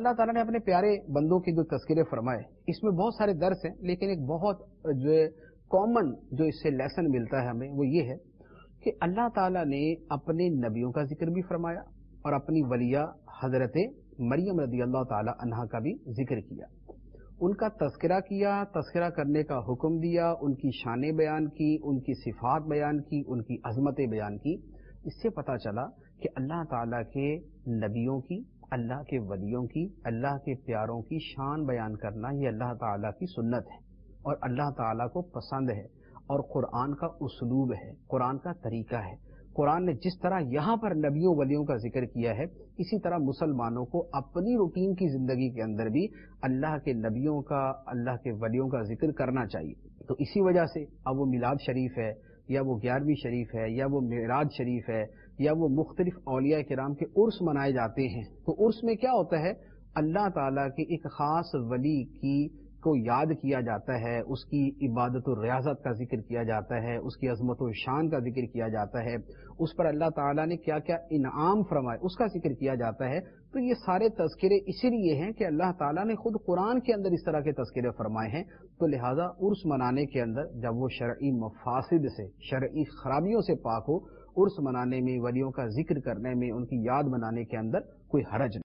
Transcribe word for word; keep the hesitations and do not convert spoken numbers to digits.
اللہ تعالیٰ نے اپنے پیارے بندوں کے جو تذکرے فرمائے، اس میں بہت سارے درس ہیں، لیکن ایک بہت جو کامن جو اس سے لیسن ملتا ہے ہمیں وہ یہ ہے کہ اللہ تعالیٰ نے اپنے نبیوں کا ذکر بھی فرمایا اور اپنی ولیہ حضرت مریم رضی اللہ تعالی عنہا کا بھی ذکر کیا، ان کا تذکرہ کیا، تذکرہ کرنے کا حکم دیا، ان کی شانیں بیان کی، ان کی صفات بیان کی، ان کی عظمتیں بیان کی۔ اس سے پتہ چلا کہ اللہ تعالیٰ کے نبیوں کی، اللہ کے ولیوں کی، اللہ کے پیاروں کی شان بیان کرنا یہ اللہ تعالیٰ کی سنت ہے اور اللہ تعالیٰ کو پسند ہے، اور قرآن کا اسلوب ہے، قرآن کا طریقہ ہے۔ قرآن نے جس طرح یہاں پر نبیوں ولیوں کا ذکر کیا ہے، اسی طرح مسلمانوں کو اپنی روٹین کی زندگی کے اندر بھی اللہ کے نبیوں کا، اللہ کے ولیوں کا ذکر کرنا چاہیے۔ تو اسی وجہ سے اب وہ میلاد شریف ہے یا وہ گیارہویں شریف ہے یا وہ معراج شریف ہے یا وہ مختلف اولیاء کرام کے عرس منائے جاتے ہیں، تو عرس میں کیا ہوتا ہے؟ اللہ تعالیٰ کے ایک خاص ولی کی کو یاد کیا جاتا ہے، اس کی عبادت و ریاضت کا ذکر کیا جاتا ہے، اس کی عظمت و شان کا ذکر کیا جاتا ہے، اس پر اللہ تعالیٰ نے کیا کیا انعام فرمائے اس کا ذکر کیا جاتا ہے۔ تو یہ سارے تذکرے اسی لیے ہیں کہ اللہ تعالیٰ نے خود قرآن کے اندر اس طرح کے تذکرے فرمائے ہیں، تو لہٰذا عرس منانے کے اندر جب وہ شرعی مفاسد سے، شرعی خرابیوں سے پاک ہو، عرس منانے میں، ولیوں کا ذکر کرنے میں، ان کی یاد منانے کے اندر کوئی حرج نہیں۔